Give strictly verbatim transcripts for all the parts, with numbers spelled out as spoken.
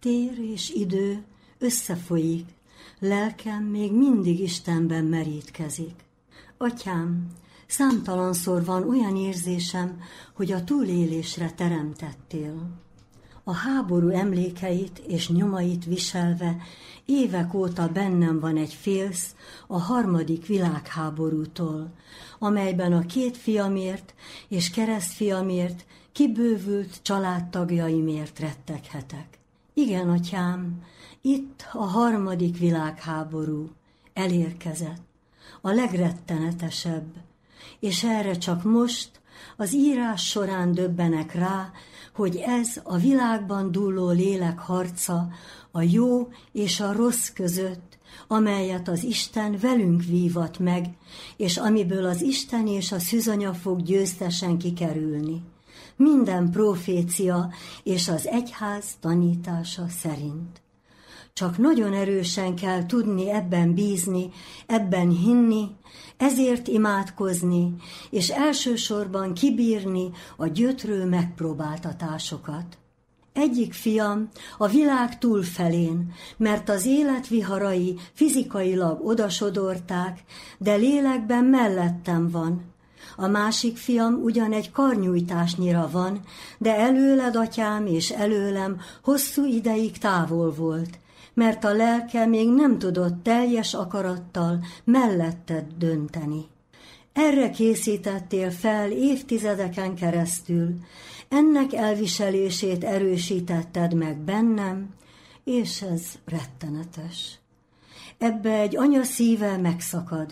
Tér és idő összefolyik, lelkem még mindig Istenben merítkezik. Atyám, számtalanszor van olyan érzésem, hogy a túlélésre teremtettél. A háború emlékeit és nyomait viselve évek óta bennem van egy félsz a harmadik világháborútól, amelyben a két fiamért és keresztfiamért, kibővült családtagjaimért retteghetek. Igen, atyám, itt a harmadik világháború elérkezett, a legrettenetesebb, és erre csak most, az írás során döbbenek rá, hogy ez a világban dúló lélek harca a jó és a rossz között, amelyet az Isten velünk vívat meg, és amiből az Isten és a szűzanya fog győztesen kikerülni. Minden profécia és az egyház tanítása szerint. Csak nagyon erősen kell tudni ebben bízni, ebben hinni, ezért imádkozni, és elsősorban kibírni a gyötrő megpróbáltatásokat. Egyik fiam a világ túlfelén, mert az élet viharai fizikailag odasodorták, de lélekben mellettem van. A másik fiam ugyan egy karnyújtásnyira van, de előled, atyám, és előlem hosszú ideig távol volt, mert a lelke még nem tudott teljes akarattal melletted dönteni. Erre készítettél fel évtizedeken keresztül, ennek elviselését erősítetted meg bennem, és ez rettenetes. Ebbe egy anya szíve megszakad.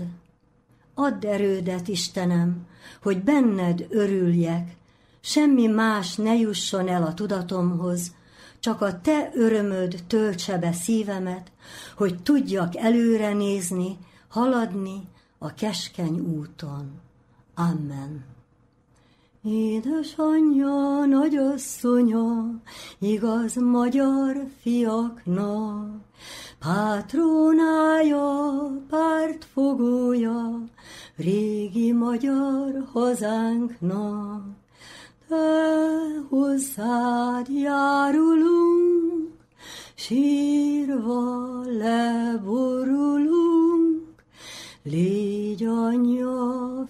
Add erődet, Istenem, hogy benned örüljek, semmi más ne jusson el a tudatomhoz, csak a te örömöd töltse be szívemet, hogy tudjak előre nézni, haladni a keskeny úton. Amen. Édesanyja, nagyasszonya, igaz magyar fiaknak, pátrónája, pártfogója, régi magyar hazánknak. Te hozzád járulunk, sírva leborulunk, légy anyja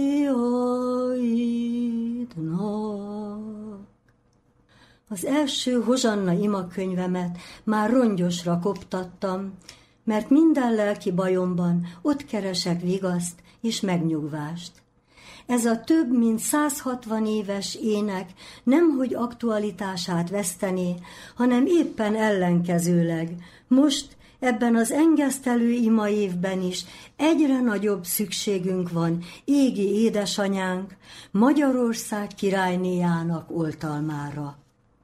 fiaidnak. Az első hozsanna imakönyvemet már rongyosra koptattam, mert minden lelki bajomban ott keresek vigaszt és megnyugvást. Ez a több mint száz hatvan éves ének nemhogy aktualitását vesztené, hanem éppen ellenkezőleg. Most ebben az engesztelő ima évben is egyre nagyobb szükségünk van égi édesanyánk, Magyarország királynéjának oltalmára.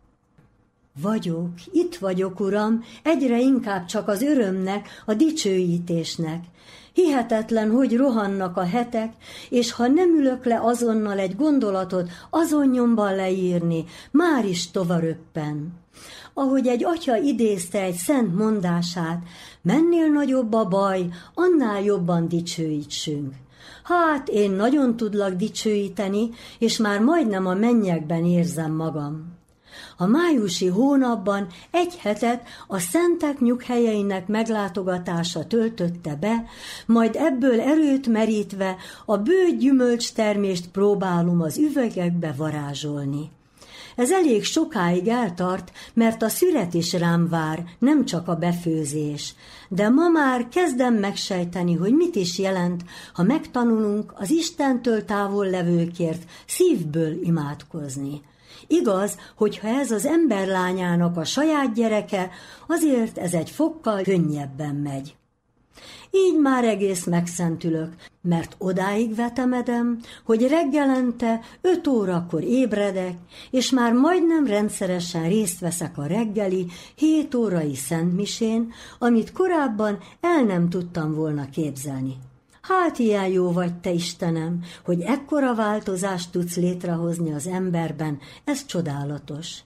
Vagyok, itt vagyok, Uram, egyre inkább csak az örömnek, a dicsőítésnek. Hihetetlen, hogy rohannak a hetek, és ha nem ülök le azonnal egy gondolatot azon nyomban leírni, már is tovaröppen. Ahogy egy atya idézte egy szent mondását, mennél nagyobb a baj, annál jobban dicsőítsünk. Hát én nagyon tudlak dicsőíteni, és már majdnem a mennyekben érzem magam. A májusi hónapban egy hetet a szentek nyughelyeinek meglátogatása töltötte be, majd ebből erőt merítve a bő gyümölcstermést próbálom az üvegekbe varázsolni. Ez elég sokáig eltart, mert a szüret is rám vár, nem csak a befőzés. De ma már kezdem megsejteni, hogy mit is jelent, ha megtanulunk az Istentől távol levőkért szívből imádkozni. Igaz, hogyha ez az emberlányának a saját gyereke, azért ez egy fokkal könnyebben megy. Így már egész megszentülök, mert odáig vetemedem, hogy reggelente öt órakor ébredek, és már majdnem rendszeresen részt veszek a reggeli, hét órai szentmisén, amit korábban el nem tudtam volna képzelni. Hát ilyen jó vagy, te Istenem, hogy ekkora változást tudsz létrehozni az emberben, ez csodálatos.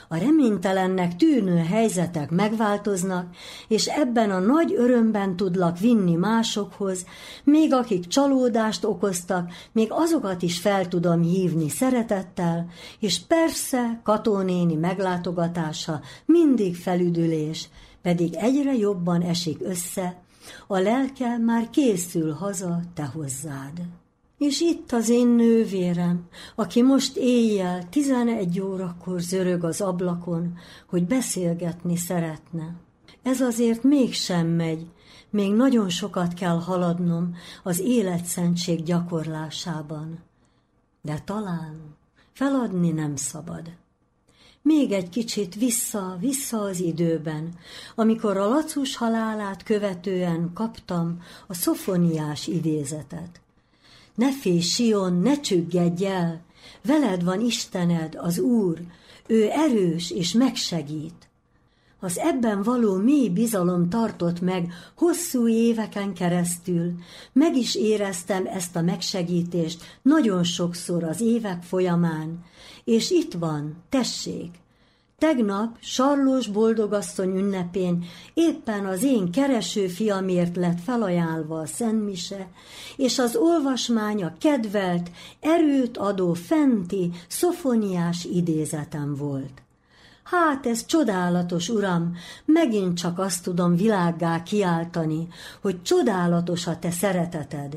A reménytelennek tűnő helyzetek megváltoznak, és ebben a nagy örömben tudlak vinni másokhoz, még akik csalódást okoztak, még azokat is fel tudom hívni szeretettel, és persze Kató néni meglátogatása mindig felüdülés, pedig egyre jobban esik össze, a lelke már készül haza te hozzád. És itt az én nővérem, aki most éjjel tizenegy órakor zörög az ablakon, hogy beszélgetni szeretne. Ez azért mégsem megy, még nagyon sokat kell haladnom az életszentség gyakorlásában. De talán feladni nem szabad. Még egy kicsit vissza, vissza az időben, amikor a Lacus halálát követően kaptam a Szofoniás idézetet. Ne félj, Sion, ne csüggedj el, veled van Istened, az Úr, ő erős és megsegít. Az ebben való mély bizalom tartott meg hosszú éveken keresztül, meg is éreztem ezt a megsegítést nagyon sokszor az évek folyamán, és itt van, tessék. Tegnap Sarlós boldogasszony ünnepén éppen az én kereső fiamért lett felajánlva a szentmise, és az olvasmány a kedvelt, erőt adó fenti, szofoniás idézetem volt. Hát ez csodálatos, Uram, megint csak azt tudom világgá kiáltani, hogy csodálatos a te szereteted.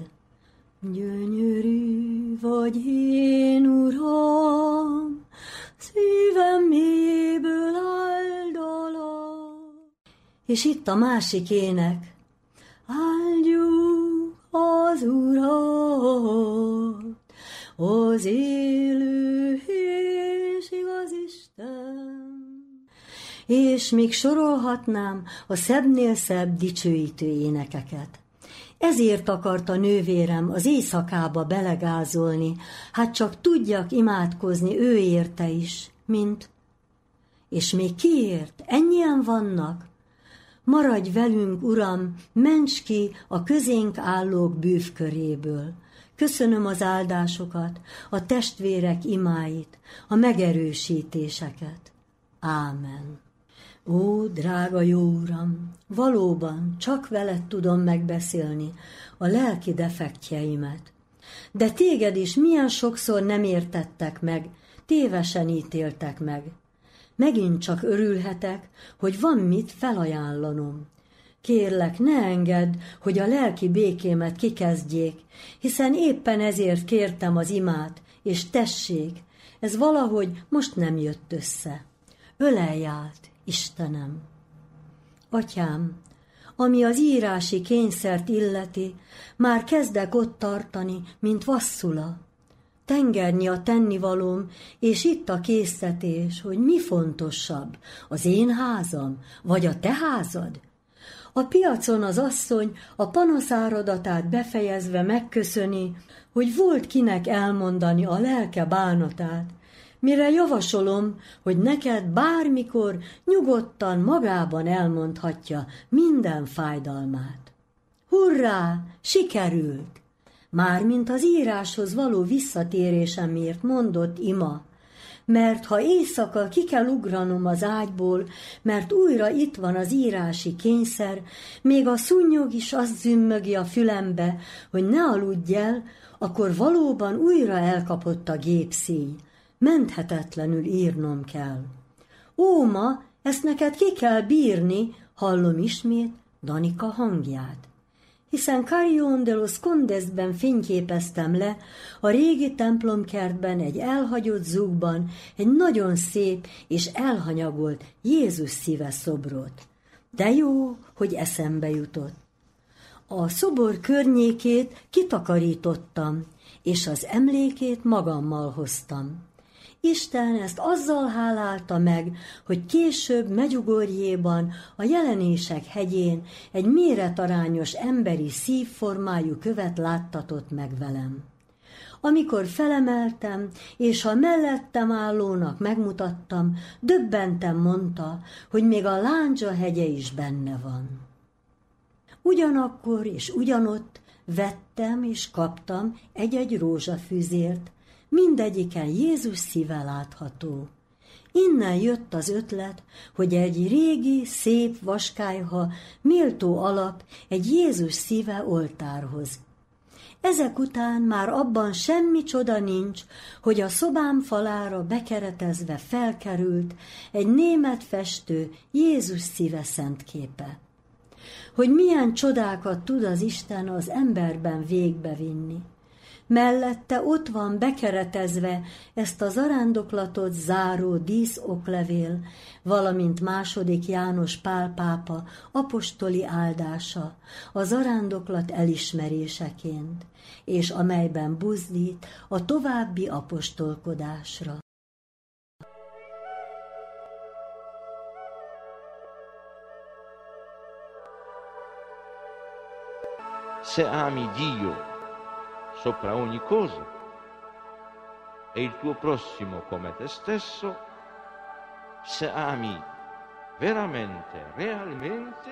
Gyönyörű vagy én, Uram, szívem mélyéből áldalak. És itt a másik ének. Áldjuk az Urat, az élő és igaz Isten. És még sorolhatnám a szebbnél szebb dicsőítő énekeket. Ezért akarta nővérem az éjszakába belegázolni, hát csak tudjak imádkozni ő érte is, mint... És még kiért? Ennyien vannak? Maradj velünk, Uram, ments ki a közénk állók bűvköréből. Köszönöm az áldásokat, a testvérek imáit, a megerősítéseket. Ámen. Ó, drága jó Uram, valóban csak veled tudom megbeszélni a lelki defektjeimet. De téged is milyen sokszor nem értettek meg, tévesen ítéltek meg. Megint csak örülhetek, hogy van mit felajánlanom. Kérlek, ne engedd, hogy a lelki békémet kikezdjék, hiszen éppen ezért kértem az imát, és tessék, ez valahogy most nem jött össze. Ölelj át, Istenem! Atyám, ami az írási kényszert illeti, már kezdek ott tartani, mint vasszula. Tengernyi a tennivalóm, és itt a késztetés, hogy mi fontosabb, az én házam, vagy a te házad? A piacon az asszony a panaszáradatát befejezve megköszöni, hogy volt kinek elmondani a lelke bánatát, mire javasolom, hogy neked bármikor nyugodtan magában elmondhatja minden fájdalmát. Hurrá, sikerült! Mármint az íráshoz való visszatérésemért mondott ima, mert ha éjszaka ki kell ugranom az ágyból, mert újra itt van az írási kényszer, még a szúnyog is azt zümmögi a fülembe, hogy ne aludj el, akkor valóban újra elkapott a gépszíj. Menthetetlenül írnom kell. Ó, ma, ezt neked ki kell bírni, hallom ismét Danika hangját. Hiszen Carrion de los Condesben fényképeztem le a régi templomkertben egy elhagyott zugban egy nagyon szép és elhanyagolt Jézus szíve szobrot. De jó, hogy eszembe jutott. A szobor környékét kitakarítottam, és az emlékét magammal hoztam. Isten ezt azzal hálálta meg, hogy később Medjugorjéban, a Jelenések hegyén egy méretarányos emberi szívformájú követ láttatott meg velem. Amikor felemeltem, és a mellettem állónak megmutattam, döbbenten mondta, hogy még a Lándzsa hegye is benne van. Ugyanakkor és ugyanott vettem és kaptam egy-egy rózsafűzért, mindegyiken Jézus szíve látható. Innen jött az ötlet, hogy egy régi, szép vaskályha méltó alap egy Jézus szíve oltárhoz. Ezek után már abban semmi csoda nincs, hogy a szobám falára bekeretezve felkerült egy német festő Jézus szíve szentképe. Hogy milyen csodákat tud az Isten az emberben végbevinni. Mellette ott van bekeretezve ezt a zarándoklatot záró díszoklevél, valamint második János Pál pápa apostoli áldása a zarándoklat elismeréseként, és amelyben buzdít a további apostolkodásra. Se ami Dio sopra ogni cosa e il tuo prossimo come te stesso, se ami veramente, realmente,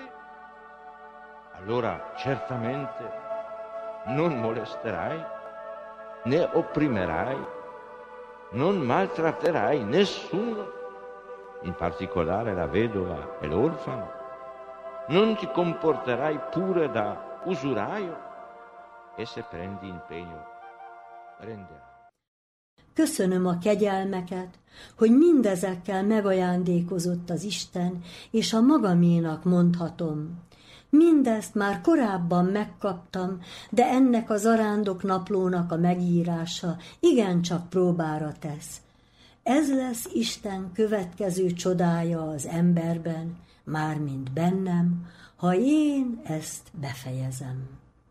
allora certamente non molesterai, né opprimerai, non maltratterai nessuno, in particolare la vedova e l'orfano, non ti comporterai pure da usuraio, e se prendi impegno, renderai. Köszönöm a kegyelmeket, hogy mindezekkel megajándékozott az Isten, és a magaménak mondhatom. Mindezt már korábban megkaptam, de ennek a zarándok naplónak a megírása igencsak próbára tesz. Ez lesz Isten következő csodája az emberben, mármint bennem, ha én ezt befejezem.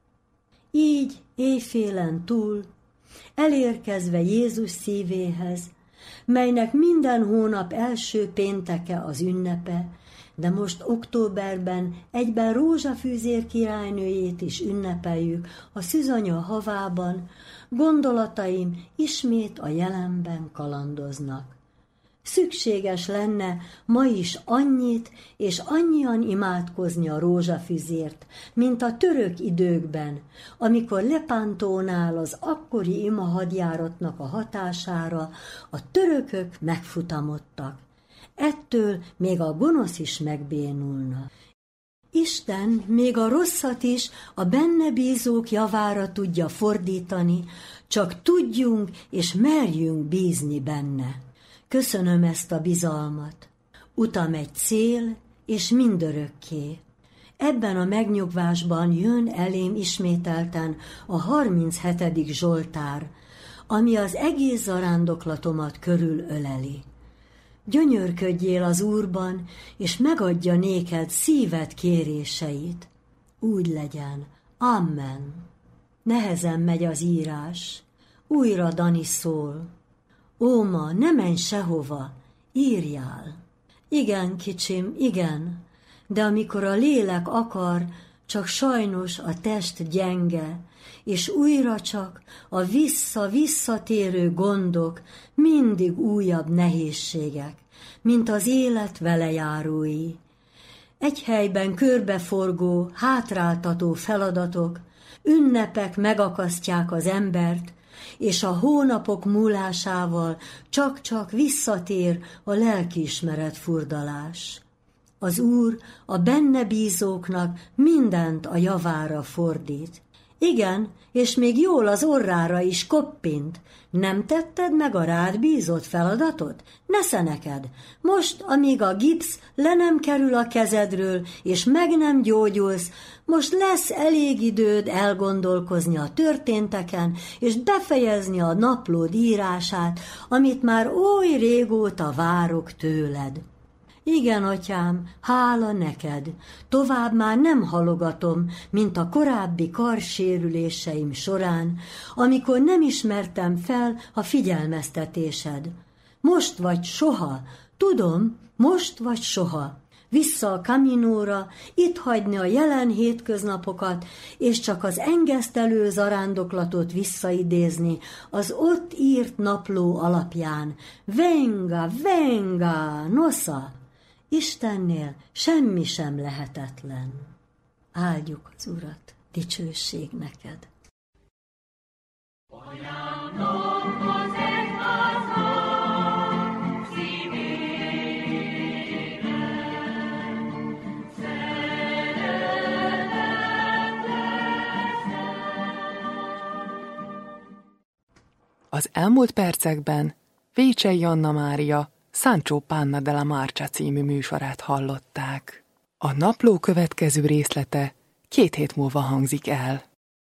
Így éjfélen túl, elérkezve Jézus szívéhez, melynek minden hónap első pénteke az ünnepe, de most októberben egyben Rózsafűzér királynőjét is ünnepeljük a szűzanya havában, gondolataim ismét a jelenben kalandoznak. Szükséges lenne ma is annyit és annyian imádkozni a rózsafüzért, mint a török időkben, amikor Lepántónál az akkori ima hadjáratnak a hatására a törökök megfutamodtak. Ettől még a gonosz is megbénulna. Isten még a rosszat is a benne bízók javára tudja fordítani, csak tudjunk és merjünk bízni benne. Köszönöm ezt a bizalmat. Utam egy cél, és mindörökké. Ebben a megnyugvásban jön elém ismételten a harminchetedik Zsoltár, ami az egész zarándoklatomat körül öleli. Gyönyörködjél az Úrban, és megadja néked szíved kéréseit. Úgy legyen. Amen. Nehezen megy az írás. Újra Dani szól. Óma, ne menj sehova, írjál. Igen, kicsim, igen, de amikor a lélek akar, csak sajnos a test gyenge, és újra csak a vissza-visszatérő gondok, mindig újabb nehézségek, mint az élet velejárói. Egy helyben körbeforgó, hátráltató feladatok, ünnepek megakasztják az embert, és a hónapok múlásával csak-csak visszatér a lelkiismeret furdalás. Az Úr a benne bízóknak mindent a javára fordít. Igen, és még jól az orrára is koppint. Nem tetted meg a rád bízott feladatot? Nesze neked! Most, amíg a gipsz le nem kerül a kezedről, és meg nem gyógyulsz, most lesz elég időd elgondolkozni a történteken, és befejezni a naplód írását, amit már oly régóta várok tőled. Igen, atyám, hála neked, tovább már nem halogatom, mint a korábbi karsérüléseim során, amikor nem ismertem fel a figyelmeztetésed. Most vagy soha, tudom, most vagy soha. Vissza a kaminóra, itt hagyni a jelen hétköznapokat, és csak az engesztelő zarándoklatot visszaidézni az ott írt napló alapján. Venga, venga, nosza! Istennél semmi sem lehetetlen. Áldjuk az Urat, dicsőség neked. Olyan dolgoz egyházat, szívén Az elmúlt percekben Vécsey Anna Mária Sancho Panna della Marcia című műsorát hallották. A napló következő részlete két hét múlva hangzik el.